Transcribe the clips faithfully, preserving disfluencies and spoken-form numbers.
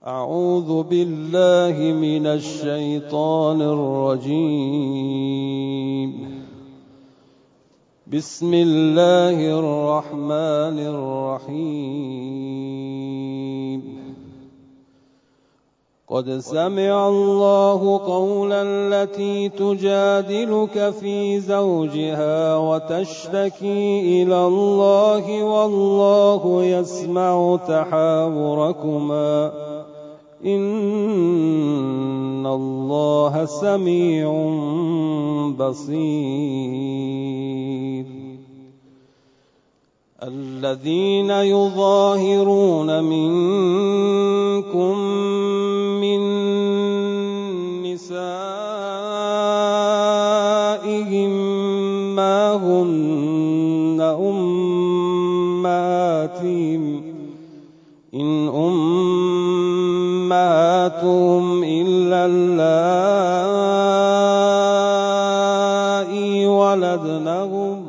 أعوذ بالله من الشيطان الرجيم. بسم الله الرحمن الرحيم. قد سمع الله قولا التي تجادلك في زوجها وتشتكي إلى الله والله يسمع تحاوركما إن الله سميع بصير. الذين يظاهرون منكم من نسائهم ما هن أمهاتهم إن أمهاتهم إلا اللائي ولدنهم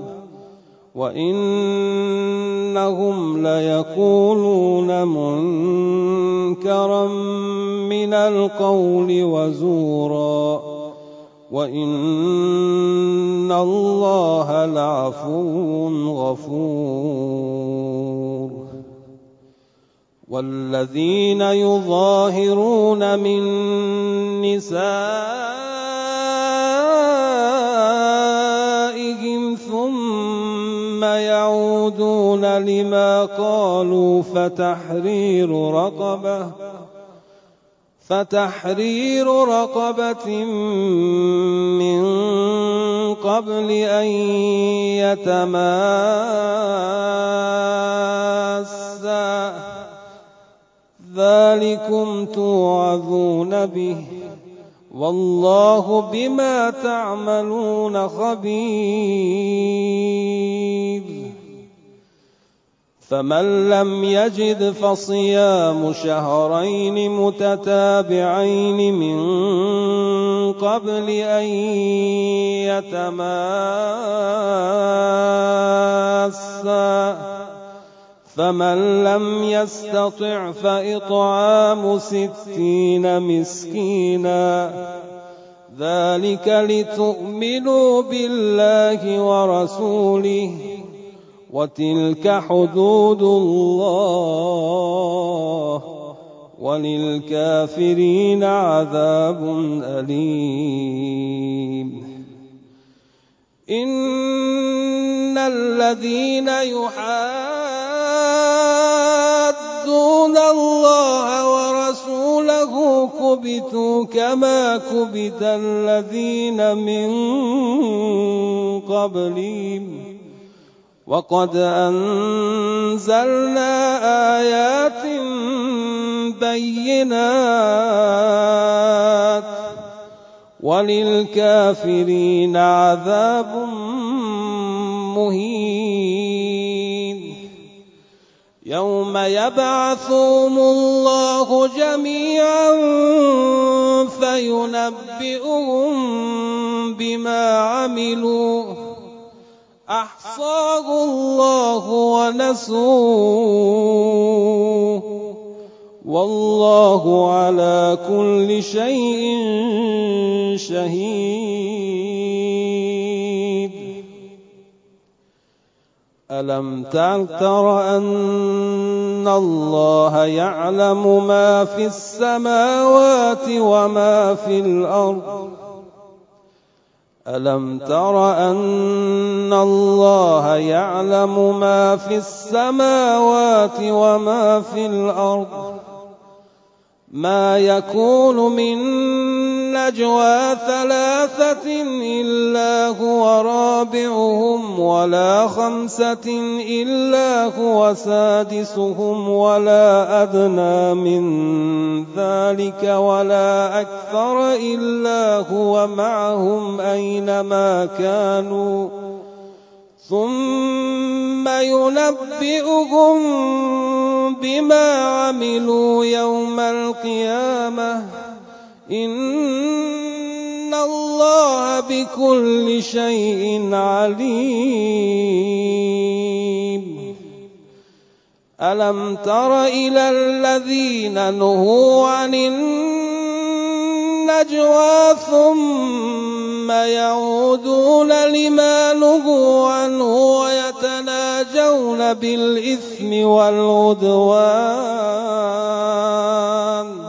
وإنهم ليقولون منكرا من القول وزورا وإن الله لعفو غفور. والذين يظاهرون من نسائهم ثم يعودون لما قالوا فتحرير رقبة فتحرير رقبة من قبل أن يتماسا ذلكم توعظون به والله بما تعملون خبير. فمن لم يجد فصيام شهرين متتابعين من قبل أن يتماسا فمن لم يستطع فإطعام ستين مسكينا ذلك لتؤمنوا بالله ورسوله وتلك حدود الله وللكافرين عذاب أليم. إن الذين يحادون الله ورسوله كبتوا كما كبت الذين من قبلهم وقد أنزلنا آيات بينات وللكافرين عذاب مهين. يوم يبعثهم الله جميعا فينبئهم بما عملوا أحصاه الله ونسوه والله على كل شيء شهيد. ألم تر أن الله يعلم ما في السماوات وما في الأرض ألم تر أن الله يعلم ما في السماوات وما في الأرض ما يكون من نجوى ثلاثة إلا هو رابعهم ولا خمسة إلا هو سادسهم ولا أدنى من ذلك ولا أكثر إلا هو معهم أينما كانوا ثم ينبئهم بما عملوا يوم القيامة إن الله بكل شيء عليم. ألم تر إلى الذين نهوا عن النجوى ثم يعودون لما نهوا عنه ويتناجون بالإثم والعدوان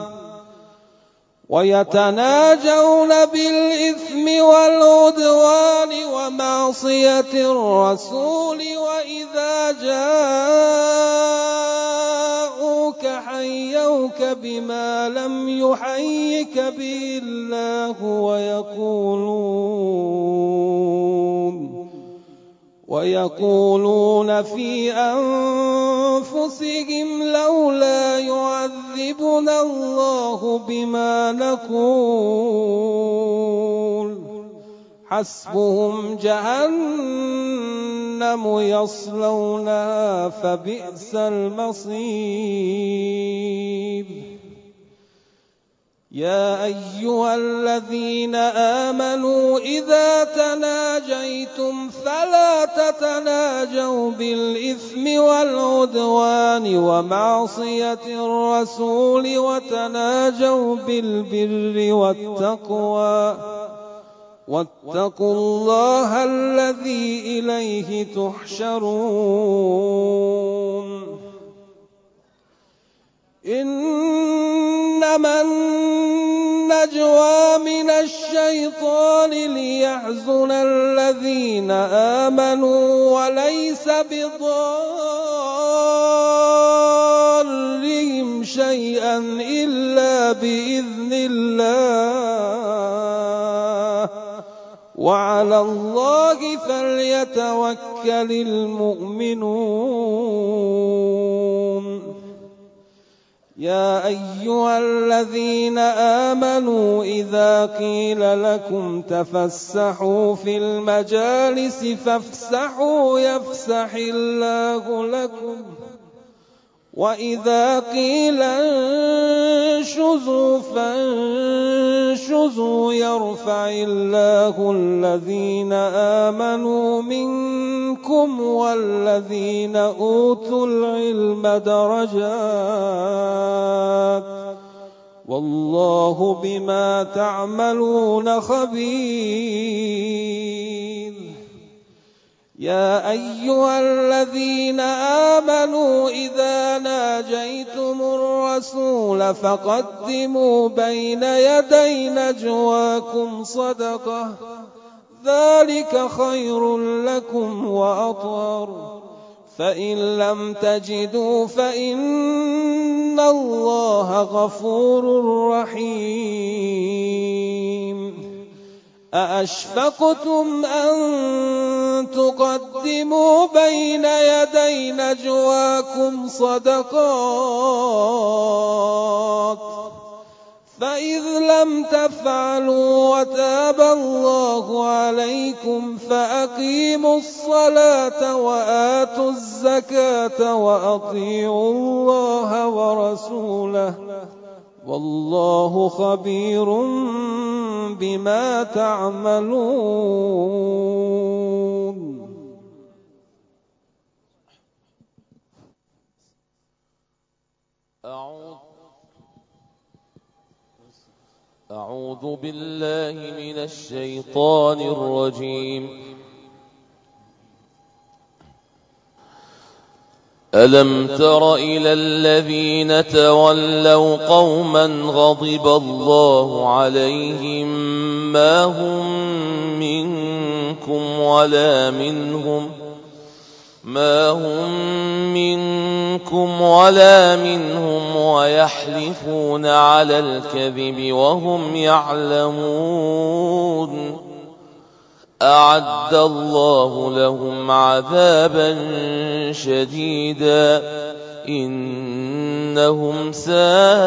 ويتناجون بالإثم والعدوان ومعصية الرسول وإذا جاءوك حيوك بما لم يحيك به الله ويقولون ويقولون في أنفسهم لولا يعذبنا الله بما نقول حسبهم جهنم يصلونها فبئس المصير. يا أيها الذين آمنوا إذا تناجيتم فلا تتناجوا بالإثم والعدوان ومعصية الرسول وتناجوا بالبر والتقوى واتقوا الله الذي إليه تحشرون. إنما النجوى من الشيطان ليحزن الذين آمنوا وليس بضارهم شيئا إلا بإذن الله وعلى الله فليتوكل المؤمنون. يا أيها الذين آمنوا إذا قيل لكم تفسحوا في المجالس فافسحوا يفسح الله لكم وإذا قيل انشزوا فانشزوا يرفع الله الذين آمنوا منكم والذين أوتوا العلم درجات والله بما تعملون خبير. يا أيها الذين آمنوا إذا ناجيتم الرسول فقدموا بين يدي نجواكم صدقة ذلك خير لكم وأطهر فإن لم تجدوا فإن الله غفور رحيم. أأشفقتم أن تقدموا بين يدي نجواكم صدقات فإذ لم تفعلوا وتاب الله عليكم فأقيموا الصلاة وآتوا الزكاة وأطيعوا الله ورسوله والله خبير بما تعملون. أعوذ بالله من الشيطان الرجيم. ألم تر إلى الذين تولوا قوما غضب الله عليهم ما هم منكم ولا منهم ما هم منكم ولا منهم ويحلفون على الكذب وهم يعلمون أعد الله لهم عذابا شديدا إنهم ساء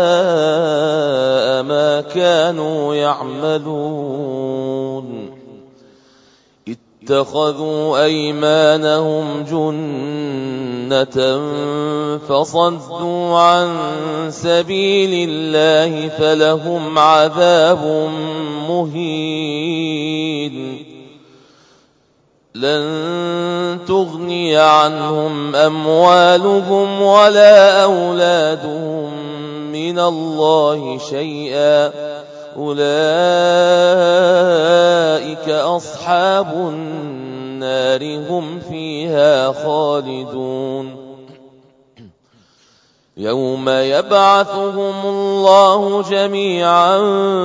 ما كانوا يعملون اتخذوا أيمانهم جنة فصدوا عن سبيل الله فلهم عذاب مهين لن تغني عنهم أموالهم ولا أولادهم من الله شيئا أولئك أصحاب النار هم فيها خالدون يوم يبعثهم الله جميعا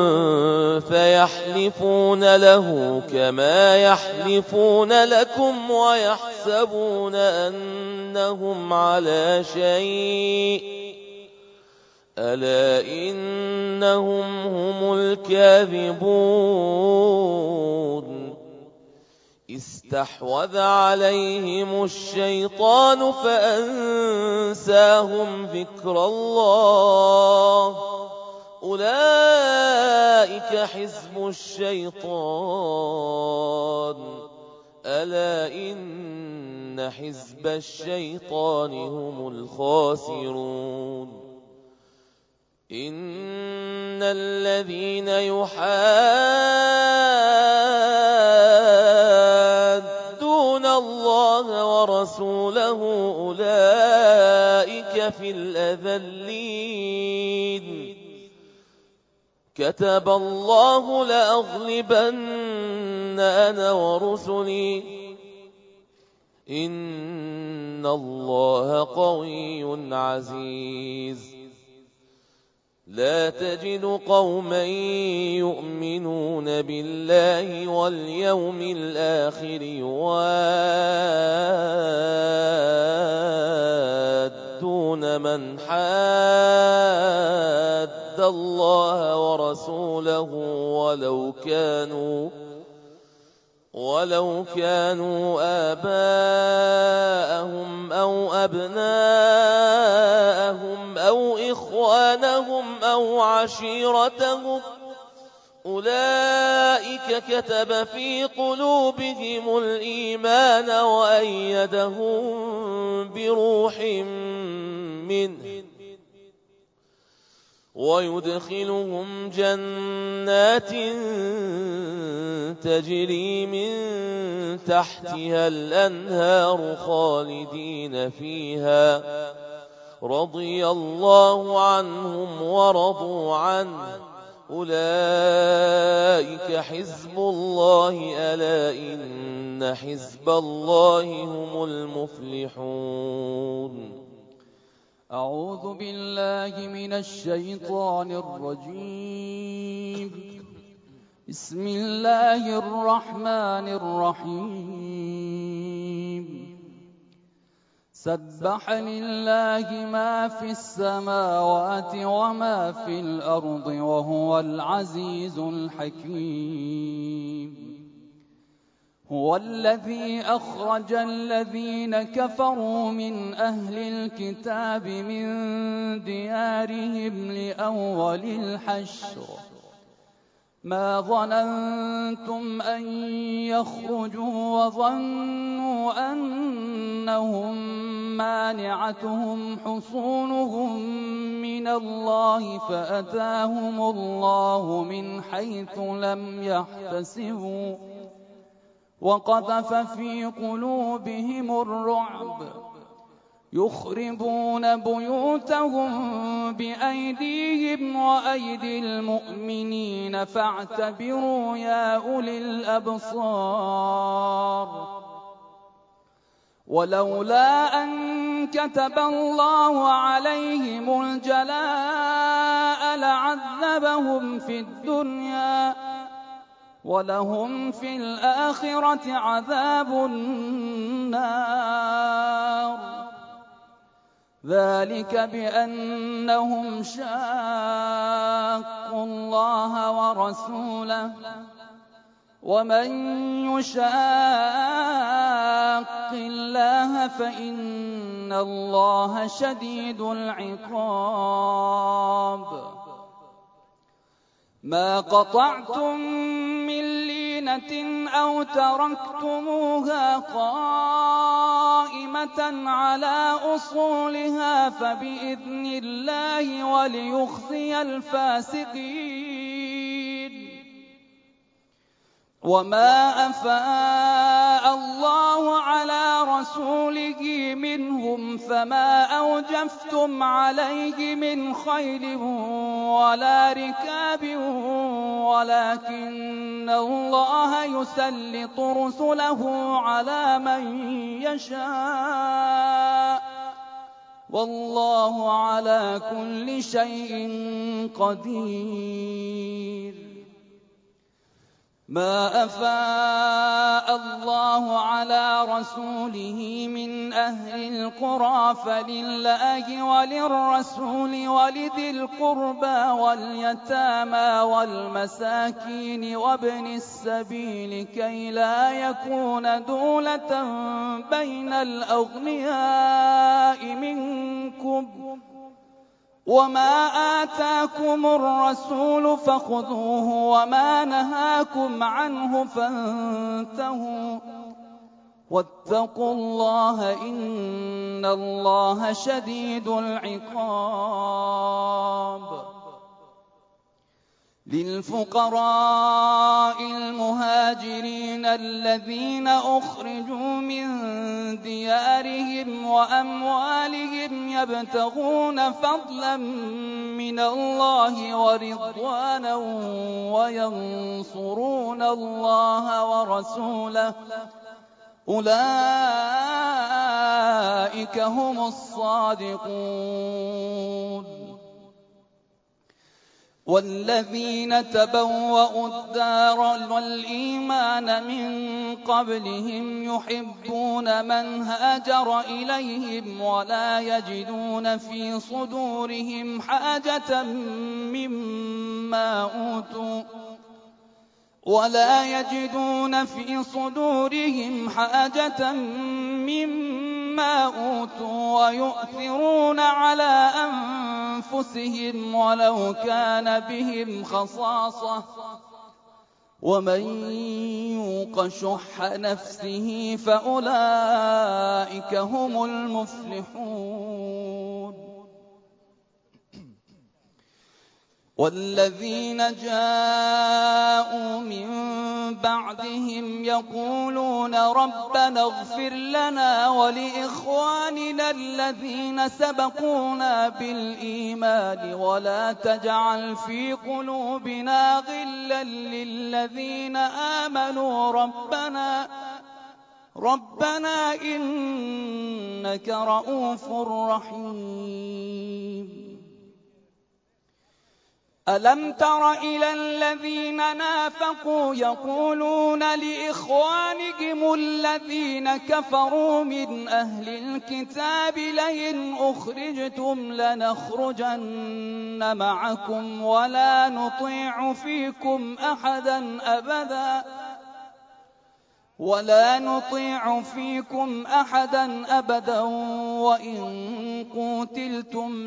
فيحلفون له كما يحلفون لكم ويحسبون أنهم على شيء ألا إنهم هم الكاذبون استحوذ عليهم الشيطان فأنساهم ذكر الله أولئك حزب الشيطان ألا إن حزب الشيطان هم الخاسرون إن الذين يحادون الله ورسوله أولئك في الأذلين كتب الله لأغلبن أنا ورسلي إن الله قوي عزيز لا تجد قوما يؤمنون بالله واليوم الآخر يوادون من حاد الله ورسوله ولو كانوا ولو كانوا آباءهم أو أبناءهم أو إخوانهم أو عشيرتهم أولئك كتب في قلوبهم الإيمان وأيدهم بروح منه ويدخلهم جنات تجري من تحتها الأنهار خالدين فيها رضي الله عنهم ورضوا عنه أولئك حزب الله ألا إن حزب الله هم المفلحون أعوذ بالله من الشيطان الرجيم بسم الله الرحمن الرحيم سبح لله ما في السماوات وما في الأرض وهو العزيز الحكيم هو الذي أخرج الذين كفروا من أهل الكتاب من ديارهم لأول الحشر ما ظننتم أن يخرجوا وظنوا أنهم مانعتهم حصونهم من الله فأتاهم الله من حيث لم يحتسبوا وقذف في قلوبهم الرعب يخربون بيوتهم بأيديهم وأيدي المؤمنين فاعتبروا يا أولي الأبصار ولولا أن كتب الله عليهم الجلاء لعذبهم في الدنيا ولهم في الآخرة عذاب النار ذلك بأنهم شاقوا الله ورسوله ومن يشاق الله فإن الله شديد العقاب ما قطعتم من لينة أو تركتموها قائمة على أصولها فبإذن الله وليخزي الفاسقين وما أفاء الله على رسوله منهم فما أوجفتم عليه من خيل ولا ركاب ولكن الله يسلط رسله على من يشاء والله على كل شيء قدير. ما أفاء الله على رسوله من أهل القرى فلله وللرسول ولذي القربى واليتامى والمساكين وابن السبيل كي لا يكون دولة بين الأغنياء منكم وما آتاكم الرسول فخذوه وما نهاكم عنه فانتهوا واتقوا الله إن الله شديد العقاب. للفقراء المهاجرين الذين أخرجوا من ديارهم وأموالهم يبتغون فضلا من الله ورضوانا وينصرون الله ورسوله أولئك هم الصادقون. والذين تبوأوا الدار والإيمان من قبلهم يحبون من هاجر إليهم ولا يجدون في صدورهم حاجة مما أوتوا ولا يجدون في صدورهم حاجة مما أوتوا ويؤثرون على أنفسهم ولو كان بهم خصاصة ومن يوق شح نفسه فأولئك هم المفلحون. والذين جاءوا من بعدهم يقولون ربنا اغفر لنا ولإخواننا الذين سبقونا بالإيمان ولا تجعل في قلوبنا غلا للذين آمنوا ربنا ربنا إنك رؤوف رحيم. ألم تر إلى الذين نافقوا يقولون لإخوانهم الذين كفروا من أهل الكتاب لئن أخرجتم لنخرجن معكم ولا نطيع فيكم أحدا أبدا ولا نطيع فيكم أحدا أبدا وإن قتلتم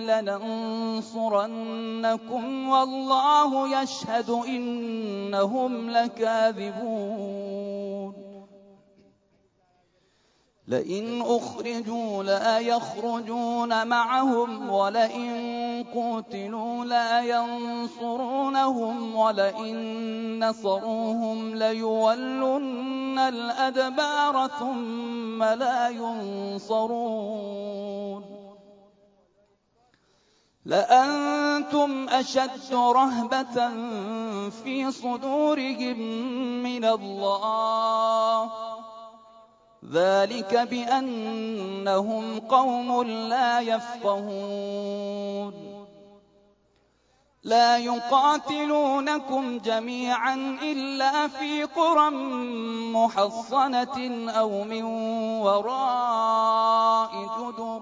لننصرنكم والله يشهد إنهم لكاذبون. لئن أخرجوا لا يخرجون معهم ولئن قتلوا لا ينصرونهم ولئن نصروهم ليولن الأدبار ثم لا ينصرون. لأنتم أشد رهبة في صدورهم من الله ذلك بأنهم قوم لا يفقهون. لا يقاتلونكم جميعا إلا في قرى محصنة أو من وراء جدر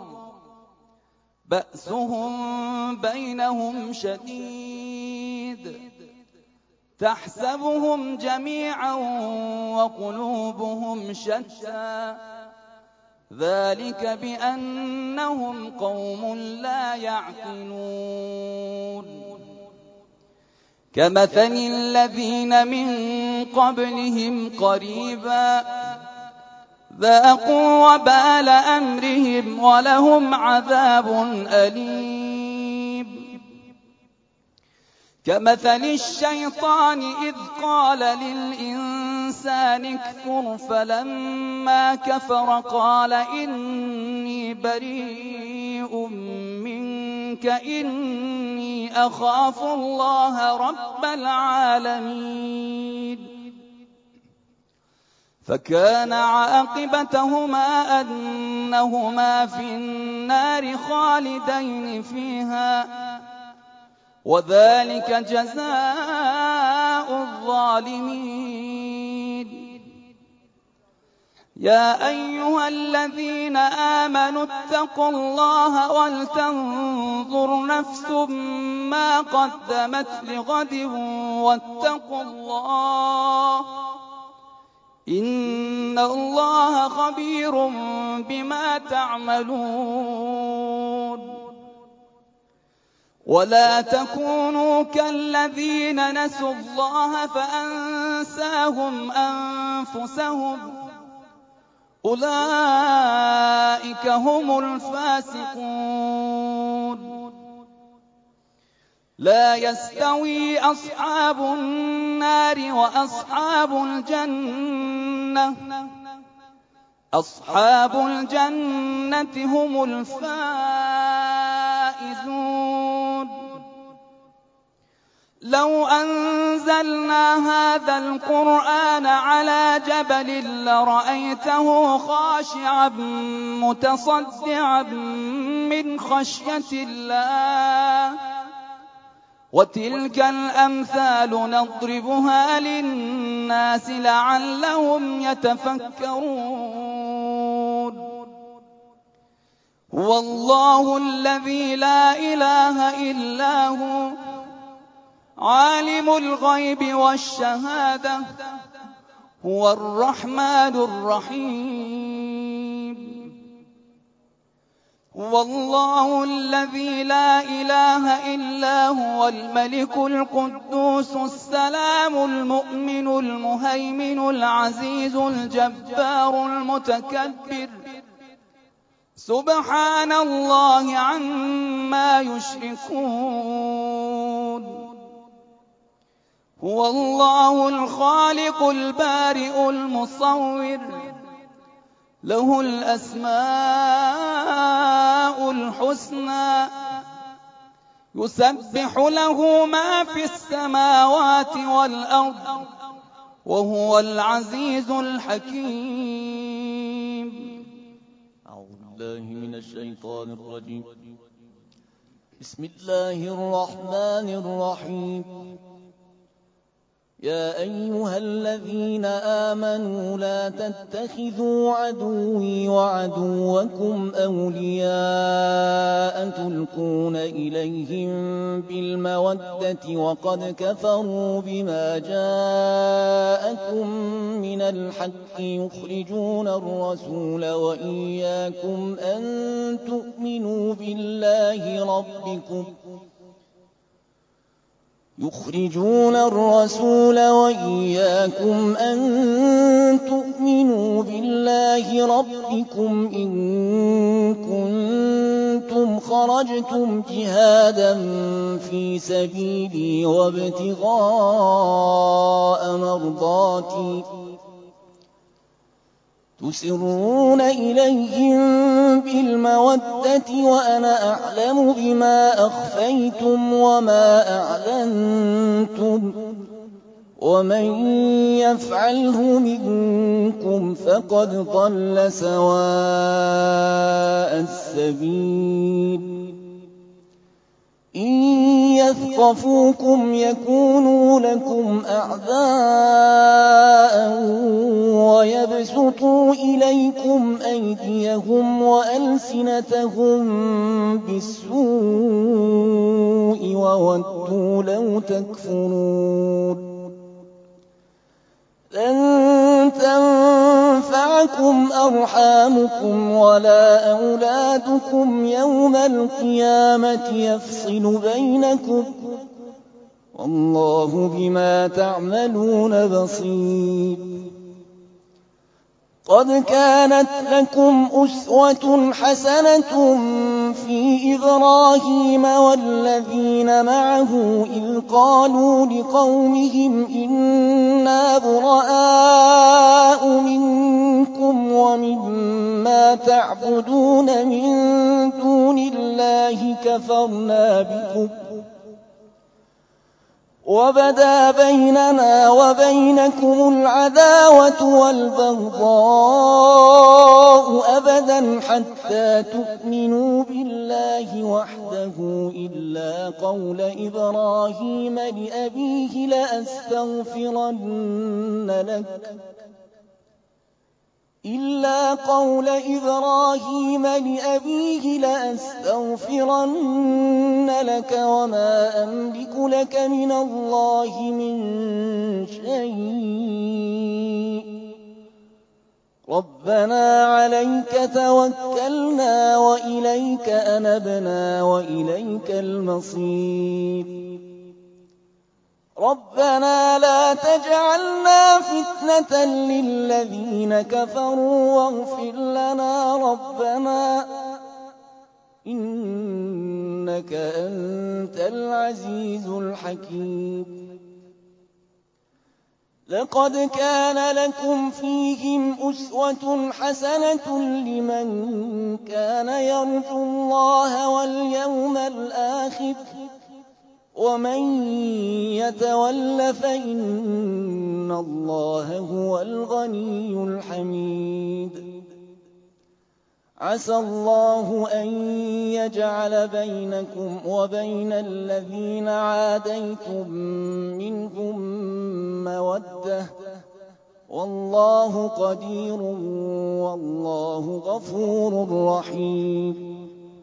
بأسهم بينهم شديد تحسبهم جميعا وقلوبهم شتى ذلك بأنهم قوم لا يعقلون. كمثل الذين من قبلهم قريبا ذاقوا وبال أمرهم ولهم عذاب أليم. كمثل الشيطان إذ قال للإنسان اكفر فلما كفر قال إني بريء منك إني أخاف الله رب العالمين فكان عاقبتهما أنهما في النار خالدين فيها وذلك جزاء الظالمين يا أيها الذين آمنوا اتقوا الله ولتنظر نفس ما قدمت لغد واتقوا الله إن الله خبير بما تعملون ولا تكونوا كالذين نسوا الله فأنساهم أنفسهم أولئك هم الفاسقون لا يستوي أصحاب النار وأصحاب الجنة أصحاب الجنة هم الفائزون لو أنزلنا هذا القرآن على جبل لرأيته خاشعا متصدعا من خشية الله وتلك الأمثال نضربها للناس لعلهم يتفكرون هو الله الذي لا إله إلا هو عالم الغيب والشهادة هو الرحمن الرحيم هو الله الذي لا إله إلا هو الملك القدوس السلام المؤمن المهيمن العزيز الجبار المتكبر سبحان الله عما يشركون هو الله الخالق البارئ المصور له الأسماء الحسنى يسبح له ما في السماوات والأرض وهو العزيز الحكيم أعوذ بالله من الشيطان الرجيم بسم الله الرحمن الرحيم يا أيها الذين آمنوا لا تتخذوا عدوي وعدوكم أولياء تلقون إليهم بالمودة وقد كفروا بما جاءكم من الحق يخرجون الرسول وإياكم أن تؤمنوا بالله ربكم يخرجون الرسول وإياكم أن تؤمنوا بالله ربكم إن كنتم خرجتم جهادا في سبيلي وابتغاء مرضاتي تسرون إليهم بالمودة وأنا أعلم بما أخفيتم وما أعلنتم ومن يفعله منكم فقد ضل سواء السبيل إن يثقفوكم يكونوا لكم أعداء ويبسطوا إليكم أيديهم وألسنتهم بالسوء وودوا لو تكفرون لن تنفعكم أرحامكم ولا أولادكم يوم القيامة يفصل بينكم والله بما تعملون بصير قد كانت لكم أسوة حسنة في إبراهيم والذين معه إذ قالوا لقومهم إنا براء منكم ومما تعبدون من دون الله كفرنا بكم وبدا بيننا وبينكم العداوة والبغضاء أبدا حتى تؤمنوا بالله وحده إلا قول إبراهيم لأبيه لأستغفرن لك إلا قول إبراهيم لأبيه لأستغفرن لك وما أملك لك من الله من شيء ربنا عليك توكلنا وإليك أنبنا وإليك المصير ربنا لا تجعلنا فتنة للذين كفروا واغفر لنا ربنا إنك أنت العزيز الحكيم لقد كان لكم فيهم أسوة حسنة لمن كان يرجو الله واليوم الآخر ومن يتول فإن الله هو الغني الحميد عسى الله أن يجعل بينكم وبين الذين عاديتم منهم مودة والله قدير والله غفور رحيم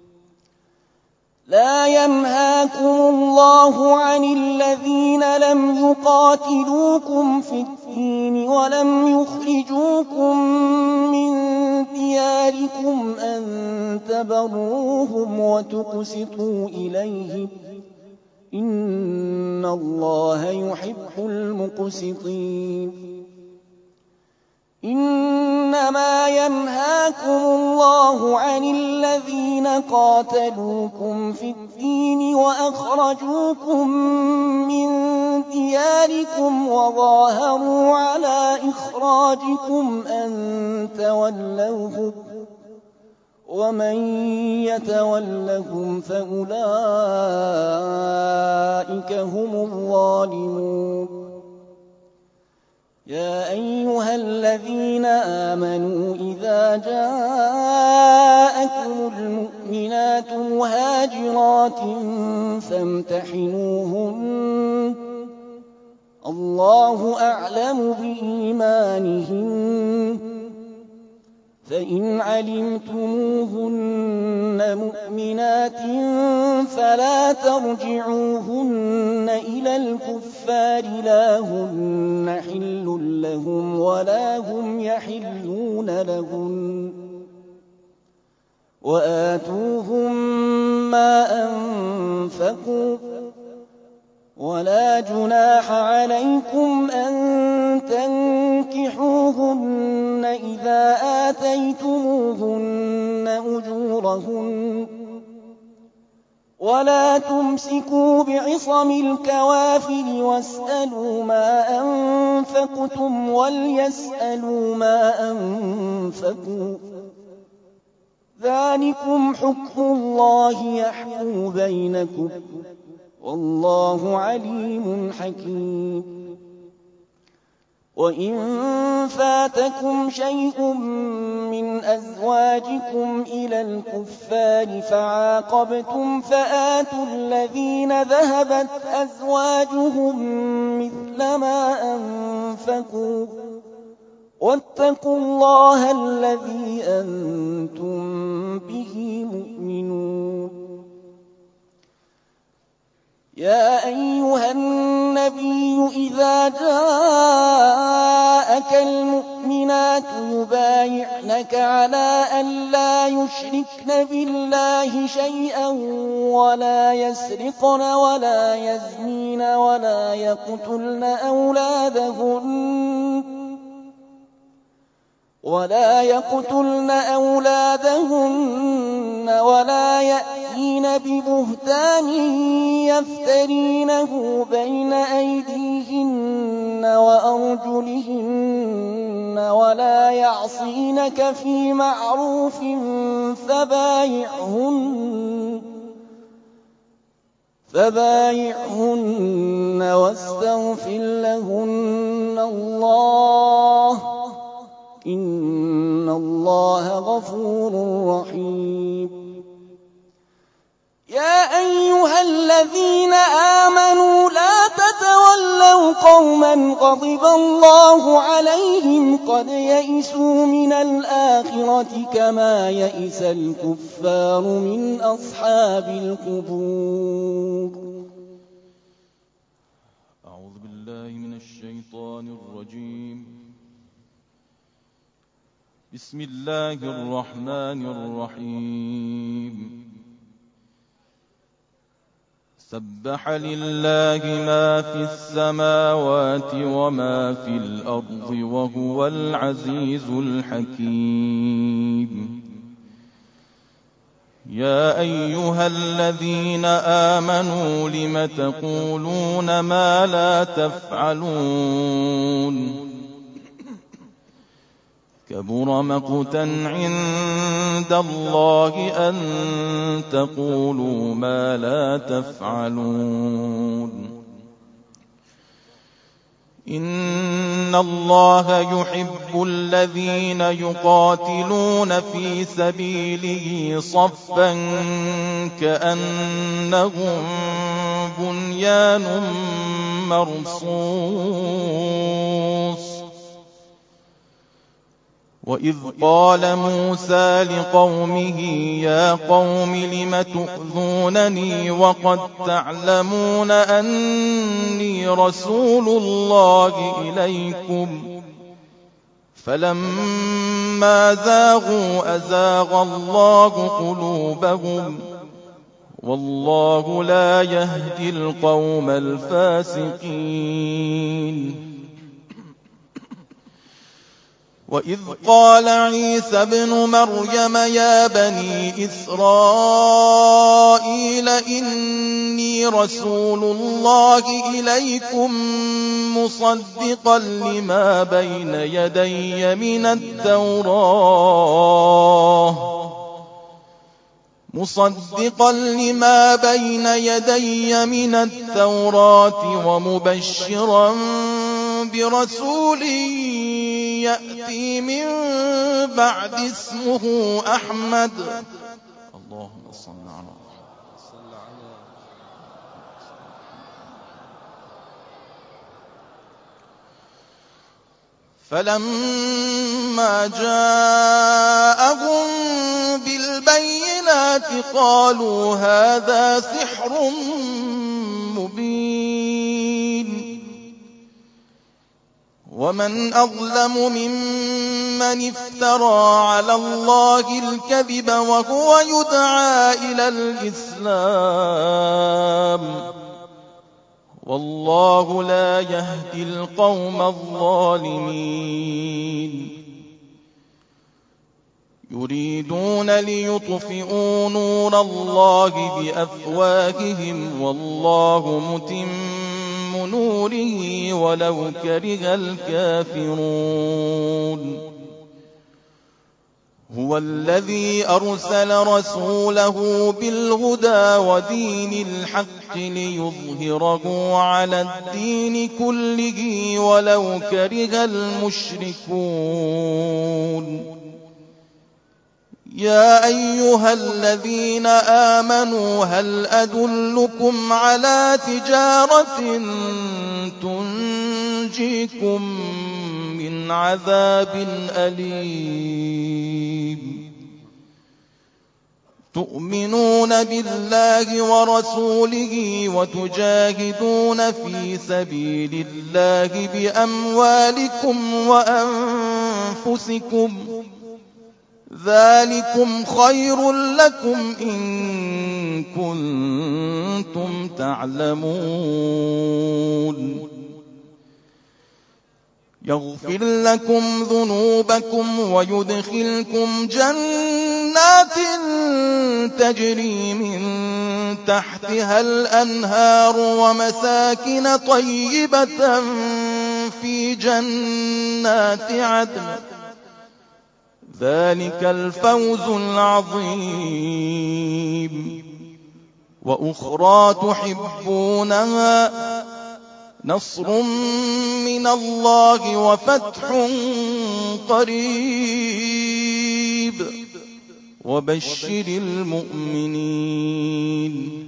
لا ينهاكم الله عن الذين لم يقاتلوكم في الدين ولم يخرجوكم من دياركم أن تبروهم وتقسطوا إليهم إن الله يحب المقسطين إنما ينهاكم الله عن الذين قاتلوكم في الدين وأخرجوكم من دياركم وظاهروا على إخراجكم أن تولوهم ومن يتولهم فأولئك هم الظالمون يا أيها الذين آمنوا إذا جاءكم المؤمنات مهاجرات فامتحنوهن الله أعلم بإيمانهن فإن علمتموهن مؤمنات فلا ترجعوهن إلى الكفار لا هن حل لهم ولا هم يحلون لهن وآتوهم ما أنفقوا ولا جناح عليكم أن تنكحوهن إذا آتيتموهن أجورهن ولا تمسكوا بعصم الكوافر واسألوا ما أنفقتم وليسألوا ما أنفقوا ذلكم حكم الله يحكم بينكم والله عليم حكيم وإن فاتكم شيء من أزواجكم إلى الكفار فعاقبتم فآتوا الذين ذهبت أزواجهم مثل ما أنفقوا واتقوا الله الذي أنتم به مؤمنون يا أيها النبي إذا جاءك المؤمنات يبايعنك على أن لا يشركن بالله شيئا ولا يسرقن ولا يزنين ولا يقتلن أولادهن ولا يقتلن أولادهن ولا يأتين ببهتان يفترينه بين أيديهن وأرجلهن ولا يعصينك في معروف فبايعهن فبايعهن واستغفر لهن الله إن الله غفور رحيم. يا أيها الذين آمنوا لا تتولوا قوما غضب الله عليهم قد يئسوا من الآخرة كما يئس الكفار من أصحاب القبور. أعوذ بالله من الشيطان الرجيم. بسم الله الرحمن الرحيم. سبح لله ما في السماوات وما في الأرض وهو العزيز الحكيم. يا أيها الذين آمنوا لم تقولون ما لا تفعلون كبر مقتا عند الله أن تقولوا ما لا تفعلون. إن الله يحب الذين يقاتلون في سبيله صفا كأنهم بنيان مرصوص. وإذ قال موسى لقومه يا قوم لم تؤذونني وقد تعلمون أني رسول الله إليكم فلما زاغوا أزاغ الله قلوبهم والله لا يهدي القوم الفاسقين. وإذ قال عيسى ابن مريم يا بني إسرائيل إني رسول الله إليكم مصدقا لما بين يدي من التوراة مصدقا لما بين يدي من التوراة ومبشرا برسول يأتي من بعد اسمه أحمد. اللهم صل على فلما جاءهم بالبينات قالوا هذا سحر مبين. ومن أظلم ممن افترى على الله الكذب وهو يدعى إلى الإسلام والله لا يهدي القوم الظالمين. يريدون ليطفئوا نور الله بأفواههم والله متم نوره ولو كره الكافرون. هو الذي أرسل رسوله بالهدى ودين الحق ليظهره على الدين كله ولو كره المشركون. يا أيها الذين آمنوا هل أدلكم على تجارة تنجيكم من عذاب أليم تؤمنون بالله ورسوله وتجاهدون في سبيل الله بأموالكم وأنفسكم ذلكم خير لكم إن كنتم تعلمون. يغفر لكم ذنوبكم ويدخلكم جنات تجري من تحتها الأنهار ومساكن طيبة في جنات عدن ذلك الفوز العظيم. وأخرى تحبونها نصر من الله وفتح قريب وبشر المؤمنين.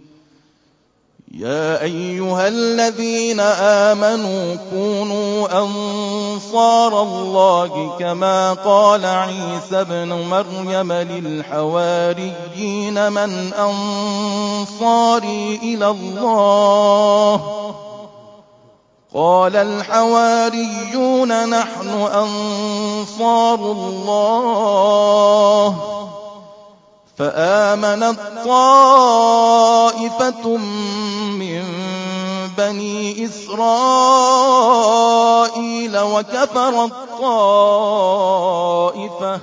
يا أيها الذين آمنوا كونوا أنصار الله كما قال عيسى ابن مريم للحواريين من أنصاري إلى الله قال الحواريون نحن أنصار الله فآمنت طائفة من بني إسرائيل وكفرت طائفة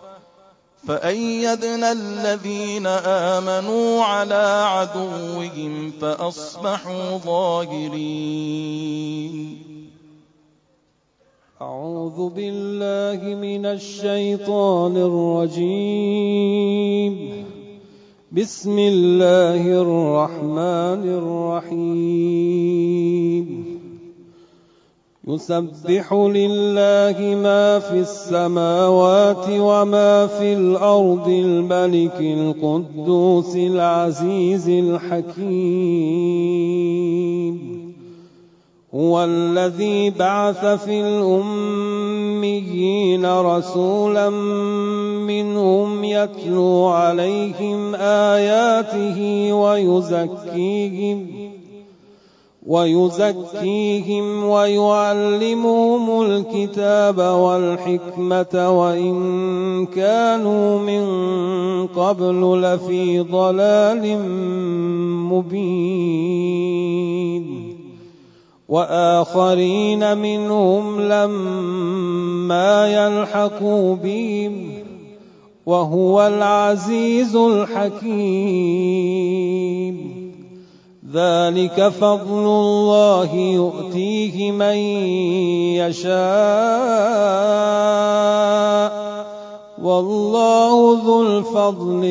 فأيدنا الذين آمنوا على عدوهم فأصبحوا ظاهرين. أعوذ بالله من الشيطان الرجيم. بسم الله الرحمن الرحيم. يسبح لله ما في السماوات وما في الأرض الملك القدوس العزيز الحكيم. هو الذي بعث في الأميين رسولا منهم يتلو عليهم آياته ويزكيهم ويزكيهم ويعلمهم الكتاب والحكمة وإن كانوا من قبل لفي ضلال مبين. وآخرين منهم لما يلحقوا بهم وهو العزيز الحكيم. ذلك فضل الله يؤتيه من يشاء والله ذو الفضل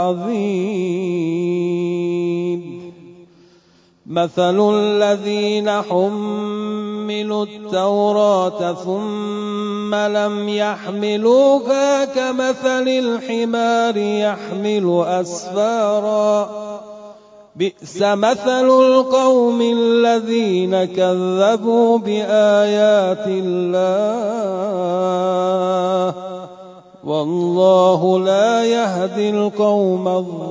العظيم. مثل الذين حملوا التوراة ثم لم يحملوها كمثل الحمار يحمل أسفارا بئس مثل القوم الذين كذبوا بآيات الله والله لا يهدي القوم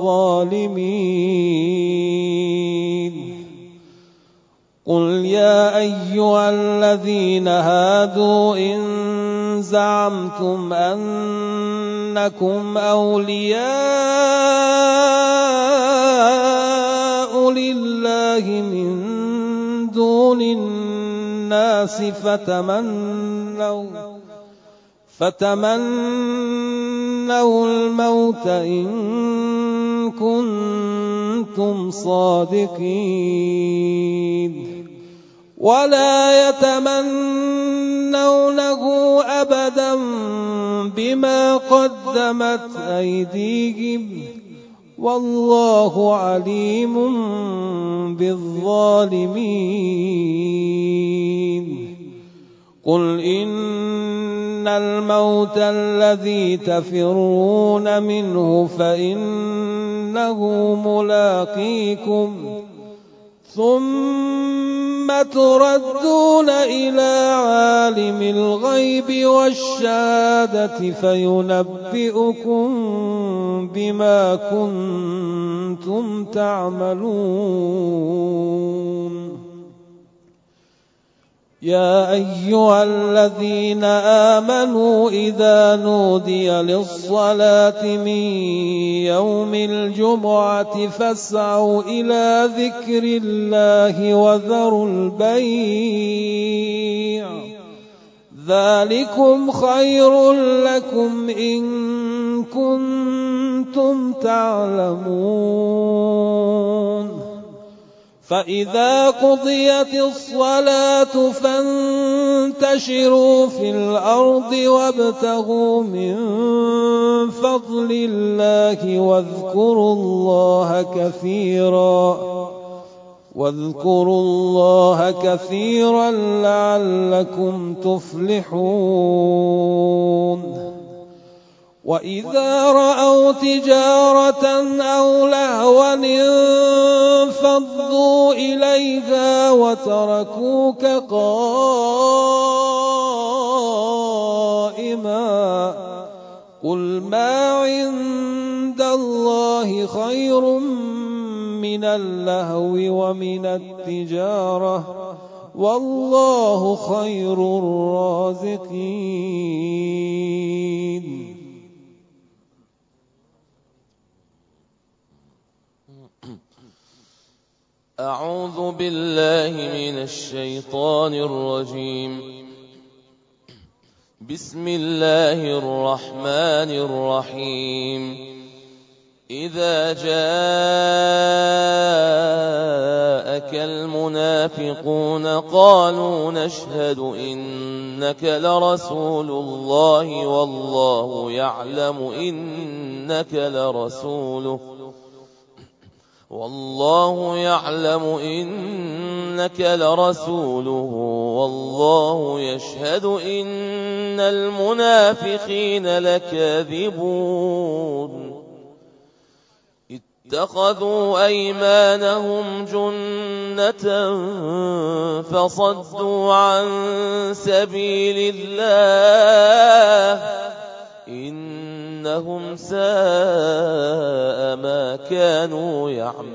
الظالمين. قل يا أيها الذين هادوا إن زعمتم أنكم أولياء لله من دون الناس فتمنوا فتمنوا الموت إن كنتم صادقين ولا يتمنونه أبدا بما قدمت أيديهم والله عليم بالظالمين. قل إن الموت الذي تفرون منه فإنه ملاقيكم ثم تردون إلى عالم الغيب والشهادة فينبئكم بما كنتم تعملون. يا أيها الذين آمنوا إذا نودي للصلاة من يوم الجمعة فاسعوا إلى ذكر الله وذروا البيع ذلكم خير لكم إن كنتم تعلمون فإذا قضيت الصلاة فانتشروا في الأرض وابتغوا من فضل الله واذكروا الله كثيرا واذكروا الله كثيرا لعلكم تفلحون وإذا رأوا تجارة أو لهوا انفضوا إليها وتركوك قائما قل ما عند الله خير من اللهو ومن التجارة والله خير الرازقين. أعوذ بالله من الشيطان الرجيم. بسم الله الرحمن الرحيم. إذا جاءك المنافقون قالوا نشهد إنك لرسول الله والله يعلم إنك لرسوله والله يعلم إنك لرسوله والله يشهد إن المنافقين لكاذبون اتخذوا أيمانهم جنة فصدوا عن سبيل الله إنهم ساء ما كانوا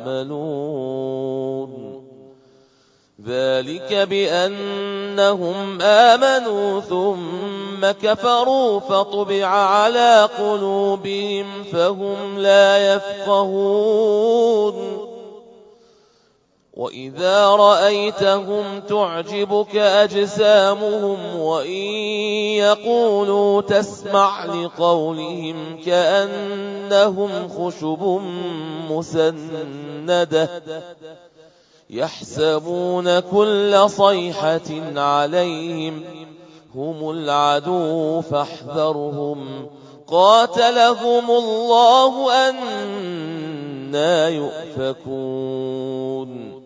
يعملون ذلك بأنهم آمنوا ثم كفروا فطبع على قلوبهم فهم لا يفقهون وإذا رأيتهم تعجبك أجسامهم وإن يقولوا تسمع لقولهم كأنهم خشب مسندة يحسبون كل صيحة عليهم هم العدو فاحذرهم قاتلهم الله أنى يؤفكون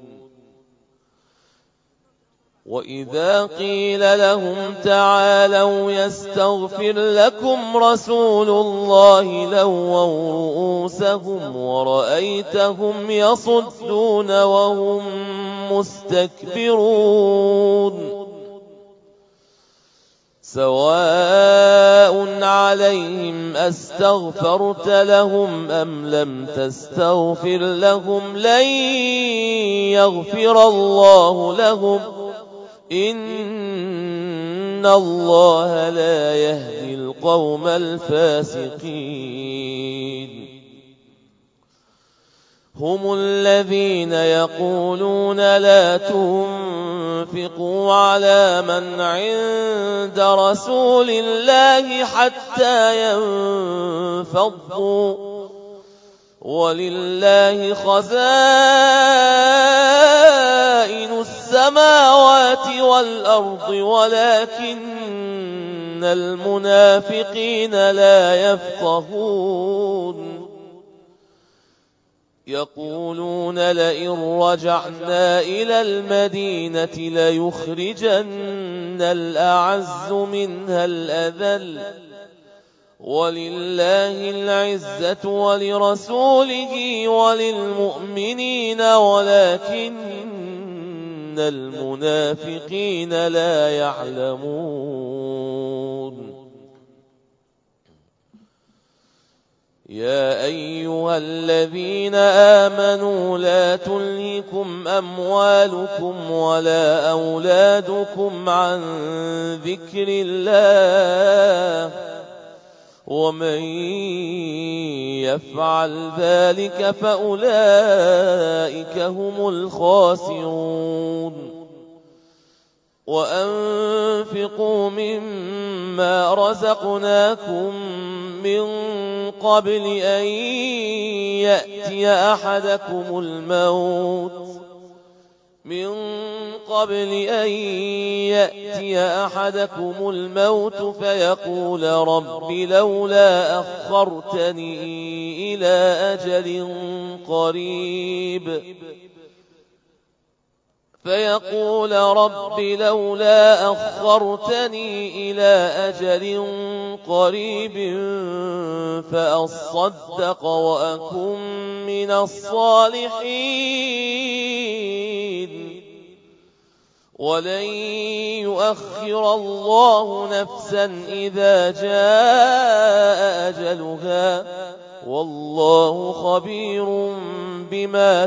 وإذا قيل لهم تعالوا يستغفر لكم رسول الله لووا رؤوسهم ورأيتهم يصدون وهم مستكبرون سواء عليهم أستغفرت لهم أم لم تستغفر لهم لن يغفر الله لهم إن الله لا يهدي القوم الفاسقين هم الذين يقولون لا تنفقوا على من عند رسول الله حتى ينفضوا ولله خزائن السماوات والأرض ولكن المنافقين لا يفقهون يقولون لئن رجعنا إلى المدينة ليخرجن الأعز منها الأذل ولله العزة ولرسوله وللمؤمنين ولكن المنافقين لا يعلمون يا أيها الذين آمنوا لا تلهكم أموالكم ولا أولادكم عن ذكر الله ومن يفعل ذلك فأولئك هم الخاسرون وأنفقوا وأنفقوا مما رزقناكم من قبل أن يأتي أحدكم الموت من قبل أن يأتي أحدكم الموت فيقول رب لولا أخرتني إلى أجل قريب فيقول رب لولا أخرتني إلى أجل قريب فأصدق وأكن من الصالحين ولن يؤخر الله نفسا إذا جاء أجلها والله خبير بما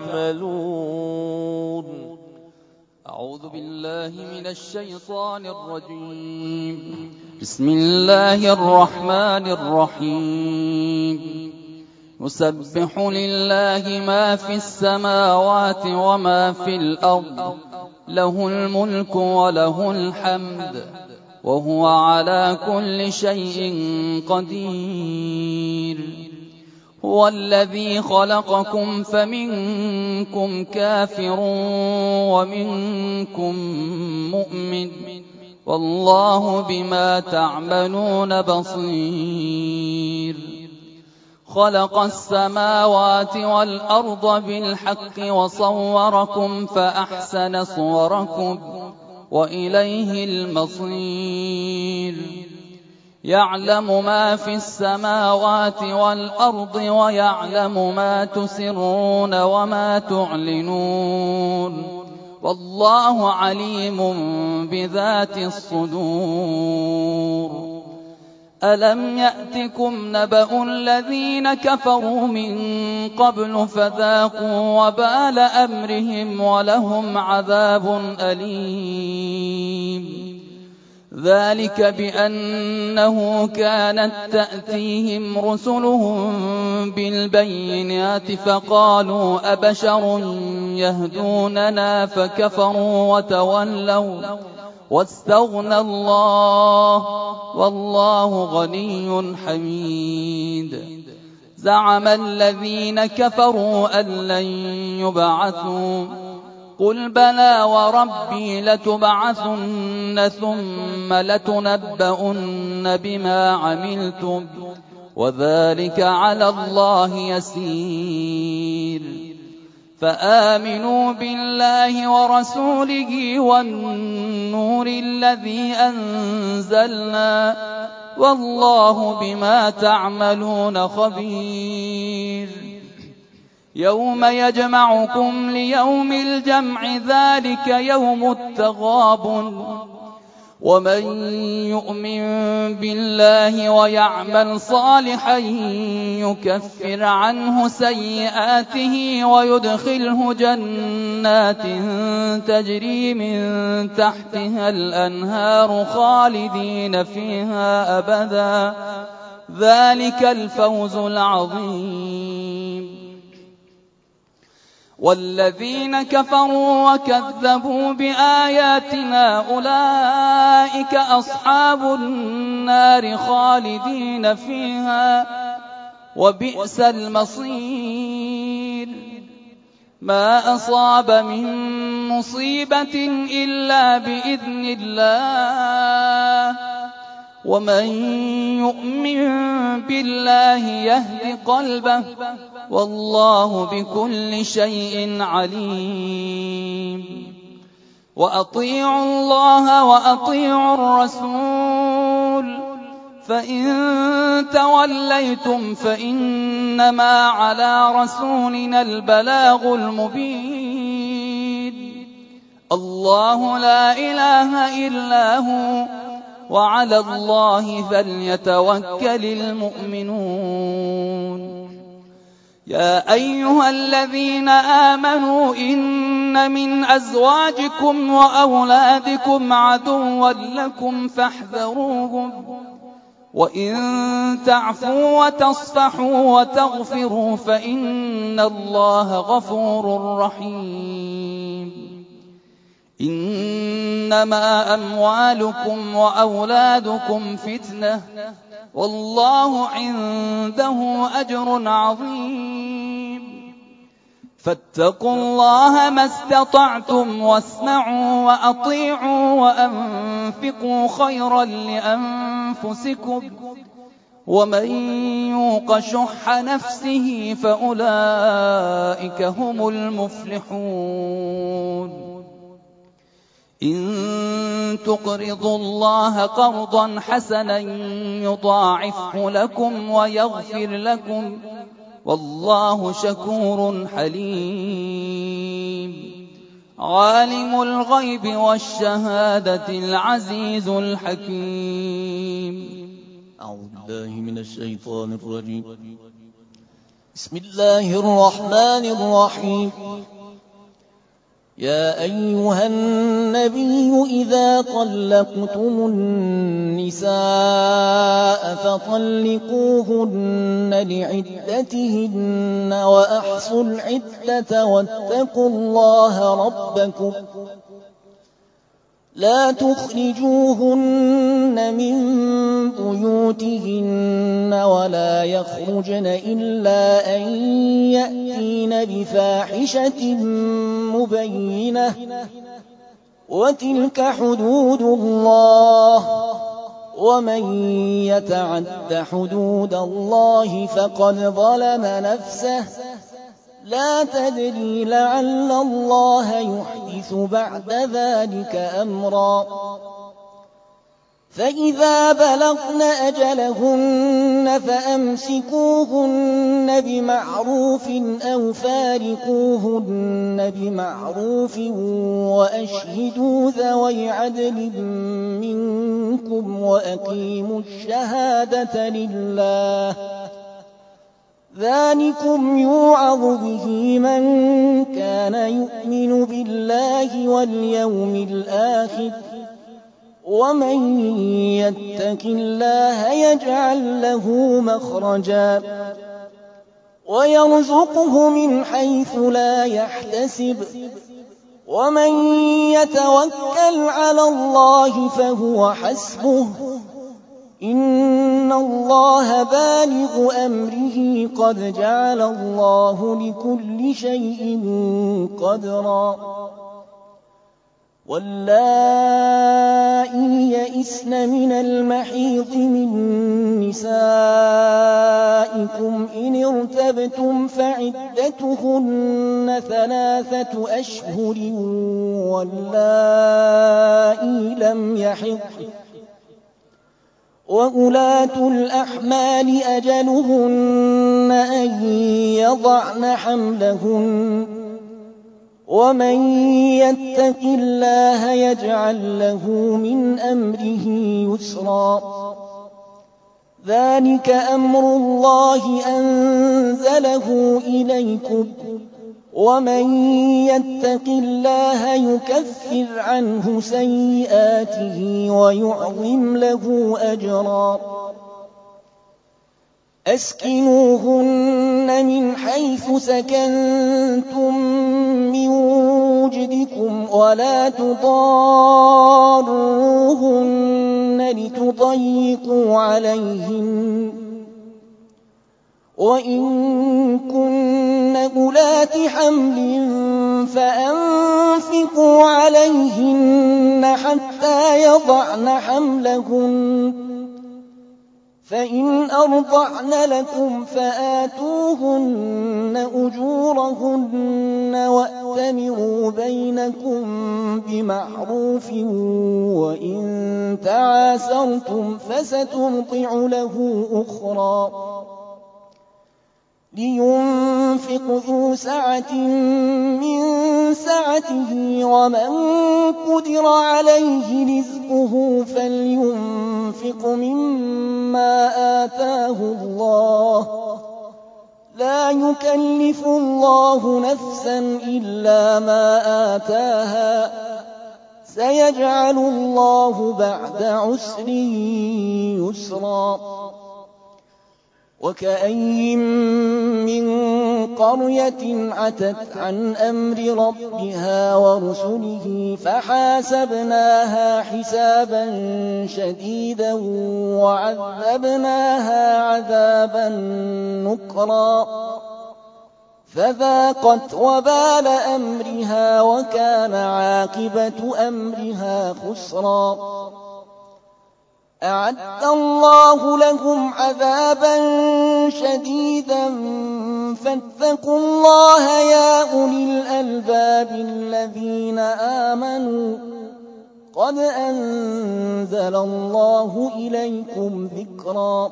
تعملون. أعوذ بالله من الشيطان الرجيم. بسم الله الرحمن الرحيم. يسبح لله ما في السماوات وما في الأرض له الملك وله الحمد وهو على كل شيء قدير. هو الذي خلقكم فمنكم كافر ومنكم مؤمن والله بما تعملون بصير. خلق السماوات والأرض بالحق وصوركم فأحسن صوركم وإليه المصير. يعلم ما في السماوات والأرض ويعلم ما تسرون وما تعلنون والله عليم بذات الصدور. ألم يأتكم نبأ الذين كفروا من قبل فذاقوا وبال أمرهم ولهم عذاب أليم. ذلك بأنه كانت تأتيهم رسلهم بالبينات فقالوا أبشر يهدوننا فكفروا وتولوا واستغنى الله والله غني حميد. زعم الذين كفروا أن لن يبعثوا قل بلى وربي لتبعثن ثم لتنبؤن بما عملتم وذلك على الله يسير. فآمنوا بالله ورسوله والنور الذي أنزلنا والله بما تعملون خبير. يوم يجمعكم ليوم الجمع ذلك يوم التغابن. ومن يؤمن بالله ويعمل صالحا يكفر عنه سيئاته ويدخله جنات تجري من تحتها الأنهار خالدين فيها أبدا ذلك الفوز العظيم. والذين كفروا وكذبوا بآياتنا أولئك أصحاب النار خالدين فيها وبئس المصير. ما أصاب من مصيبة إلا بإذن الله ومن يؤمن بالله يهد قلبه والله بكل شيء عليم. وأطيعوا الله وأطيعوا الرسول فإن توليتم فإنما على رسولنا البلاغ المبين. الله لا إله إلا هو وعلى الله فليتوكل المؤمنون. يا أيها الذين آمنوا إن من أزواجكم وأولادكم عدوا لكم فاحذروهم وإن تعفوا وتصفحوا وتغفروا فإن الله غفور رحيم. إن إنما أموالكم وأولادكم فتنة والله عنده أجر عظيم فاتقوا الله ما استطعتم واسمعوا وأطيعوا وأنفقوا خيرا لأنفسكم ومن يوق شح نفسه فأولئك هم المفلحون إن تقرضوا الله قرضا حسنا يضاعفه لكم ويغفر لكم والله شكور حليم عالم الغيب والشهادة العزيز الحكيم. أعوذ بالله من الشيطان الرجيم. بسم الله الرحمن الرحيم. يا أيها النبي إذا طلقتم النساء فطلقوهن لعدتهن وأحصوا العدة واتقوا الله ربكم لا تخرجوهن من بيوتهن ولا يخرجن إلا أن يأتين بفاحشة مبينة وتلك حدود الله ومن يتعد حدود الله فقد ظلم نفسه لا تدري لعل الله يحدث بعد ذلك أمرا فإذا بلغن أجلهن فأمسكوهن بمعروف أو فارقوهن بمعروف وأشهدوا ذوي عدل منكم وأقيموا الشهادة لله ذلكم يوعظ به من كان يؤمن بالله واليوم الآخر ومن يتق الله يجعل له مخرجا ويرزقه من حيث لا يحتسب ومن يتوكل على الله فهو حسبه إن الله بالغ أمره قد جعل الله لكل شيء قدرا واللائي يئسن من المحيض من نسائكم إن ارتبتم فعدتهن ثلاثة أشهر واللائي لم يحضن وأولاة الأحمال أجلهن أن يضعن حملهن ومن يتق الله يجعل له من أمره يسرا ذلك أمر الله أنزله إليكم ومن يتق الله يكفر عنه سيئاته ويعظم له أجرا أسكنوهن من حيث سكنتم من وجدكم ولا تضاروهن لتضيقوا عليهن وإن كن أولات حمل فأنفقوا عليهن حتى يضعن حملهن فإن أرضعن لكم فآتوهن أجورهن وأتمروا بينكم بمعروف وإن تعاسرتم فسترضع له أخرى لينفق ذو سعة من سعته ومن قدر عليه رزقه فلينفق مما آتاه الله لا يكلف الله نفسا إلا ما آتاها سيجعل الله بعد عسر يسرا وكأين من قرية عتت عن أمر ربها ورسله فحاسبناها حسابا شديدا وعذبناها عذابا نكرا فذاقت وبال أمرها وكان عاقبة أمرها خسرا أعد الله لهم عذابا شديدا فاتقوا الله يا أولي الألباب الذين آمنوا قد أنزل الله إليكم ذكرا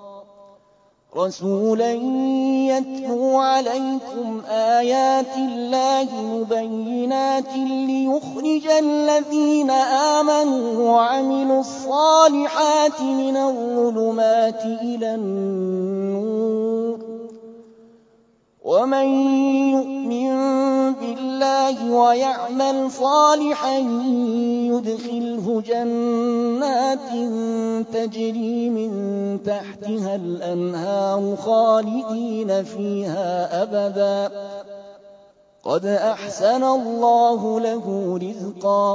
رسولا يتلو عليكم آيات الله مبينات ليخرج الذين آمنوا وعملوا الصالحات من الظلمات إلى النور ومن يؤمن بالله ويعمل صالحا يدخله جنات تجري من تحتها الأنهار خالدين فيها أبدا قد أحسن الله له رزقا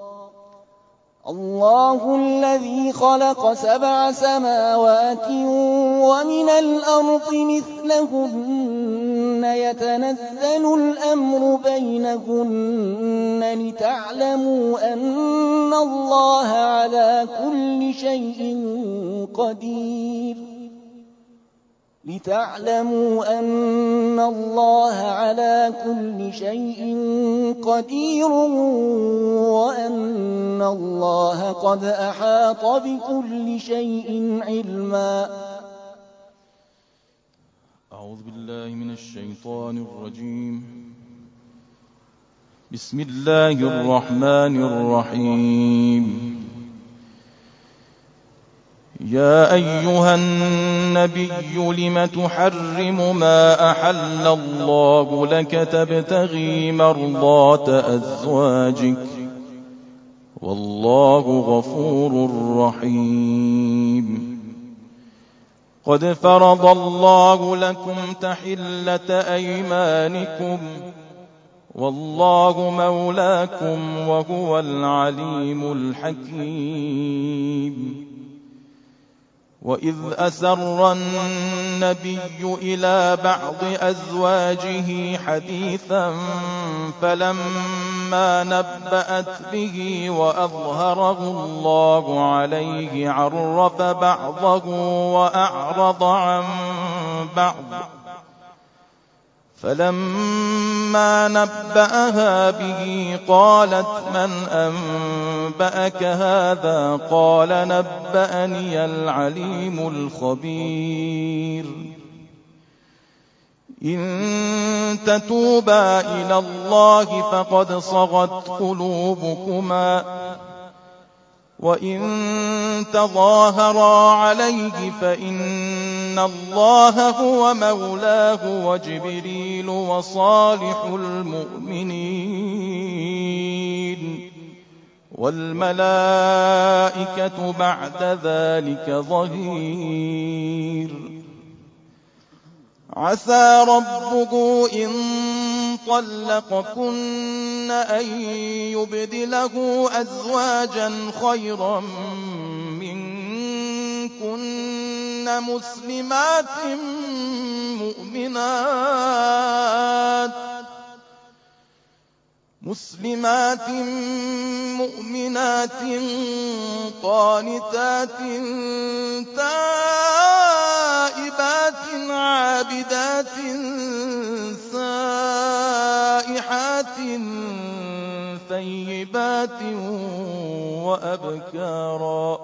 الله الذي خلق سبع سماوات ومن الأرض مثلهن يتنزل الأمر بينهن لتعلموا أن الله على كل شيء قدير لتعلموا أن الله على كل شيء قدير وأن الله قد أحاط بكل شيء علما. أعوذ بالله من الشيطان الرجيم. بسم الله الرحمن الرحيم. يا أيها النبي لم تحرم ما أحل الله لك تبتغي مرضات أزواجك والله غفور رحيم. قد فرض الله لكم تحلة أيمانكم والله مولاكم وهو العليم الحكيم. وإذ أسر النبي إلى بعض أزواجه حديثا فلما نبأت به وأظهره الله عليه عرف بعضه وأعرض عن بعض فلما نبأها به قالت من أنبأك هذا قال نبأني العليم الخبير. إن تتوبا إلى الله فقد صغت قلوبكما وإن تظاهرا عليه فإن الله هو مولاه وجبريل وصالح المؤمنين والملائكة بعد ذلك ظهير. عسى ربه إن طلقكن أن يبدله أزواجا خيرا منكن مسلمات مؤمنات مسلمات مؤمنات قانتات تائبات عابدات سائحات ثيبات وأبكارا.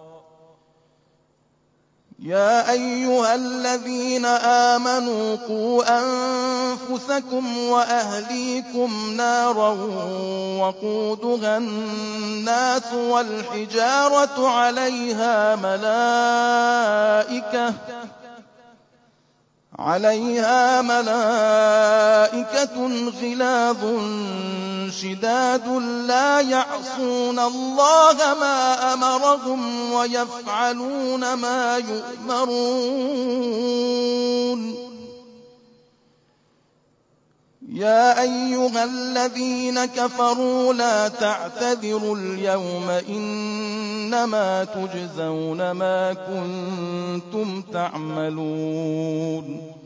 يا أيها الذين آمنوا قوا أنفسكم وأهليكم نارا وقودها الناس والحجارة عليها ملائكة عليها ملائكة غلاظ شداد لا يعصون الله ما أمرهم ويفعلون ما يؤمرون يا أيها الذين كفروا لا تعتذروا اليوم إنما تجزون ما كنتم تعملون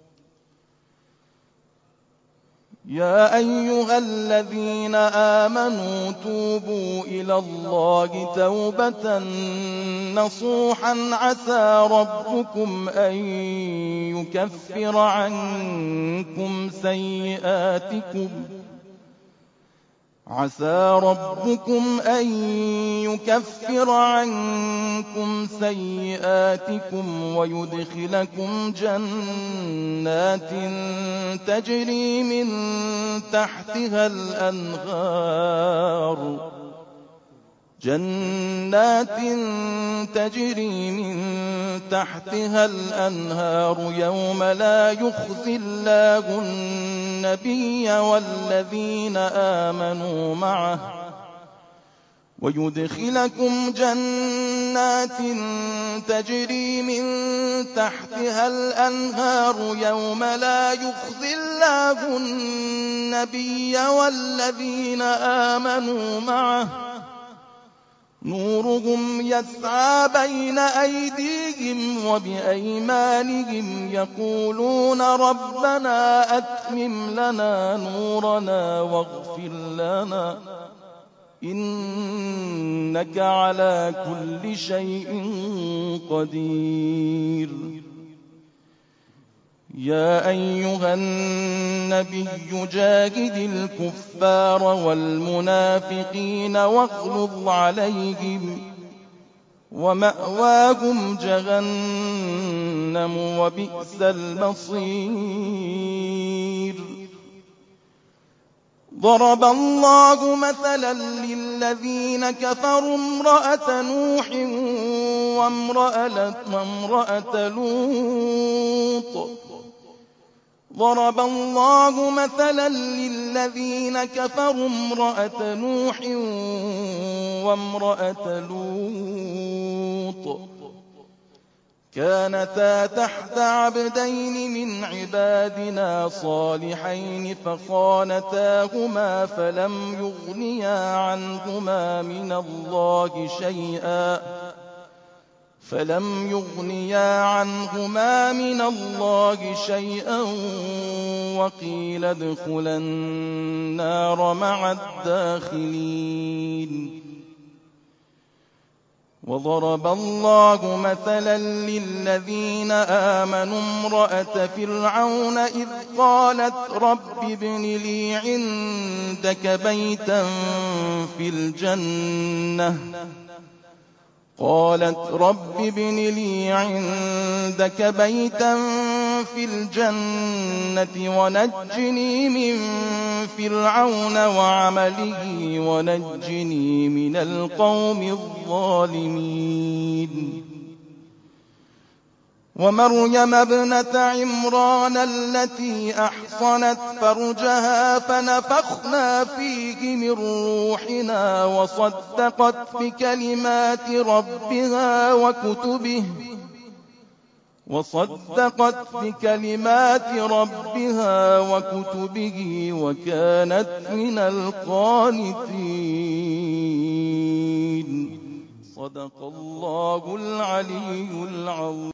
يا أيها الذين آمنوا توبوا إلى الله توبة نصوحا عسى ربكم أن يكفر عنكم سيئاتكم عسى ربكم أن يكفر عنكم سيئاتكم ويدخلكم جنات تجري من تحتها الأنهار جنات تجري من تحتها الأنهار يوم لا يخزي الله النبي والذين آمنوا معه ويدخلكم جنات تجري من تحتها الأنهار يوم لا يخزي الله النبي والذين آمنوا معه نورهم يسعى بين أيديهم وبأيمانهم يقولون ربنا أتمم لنا نورنا واغفر لنا إنك على كل شيء قدير يا أيها النبي جاهد الكفار والمنافقين واغلظ عليهم ومأواهم جهنم وبئس المصير ضرب الله مثلا للذين كفروا امرأة نوح وامرأة لوط ضرب الله مثلا للذين كفروا امرأة نوح وامرأة لوط كانتا تحت عبدين من عبادنا صالحين فخانتاهما فلم يغنيا عنهما من الله شيئا فلم يغنيا عنهما من الله شيئا وقيل ادخلا النار مع الداخلين وضرب الله مثلا للذين آمنوا امرأة فرعون إذ قالت رب ابن لي عندك بيتا في الجنة قالت رب ابن لي عندك بيتا في الجنة ونجني من فرعون وعمله ونجني من القوم الظالمين ومريم ابنة عمران التي أحصنت فرجها فنفخنا فيه من روحنا وصدقت بكلمات ربها وكتبه وصدقت بكلمات ربها وكتبه وكانت من القانتين صدق الله العلي العظيم.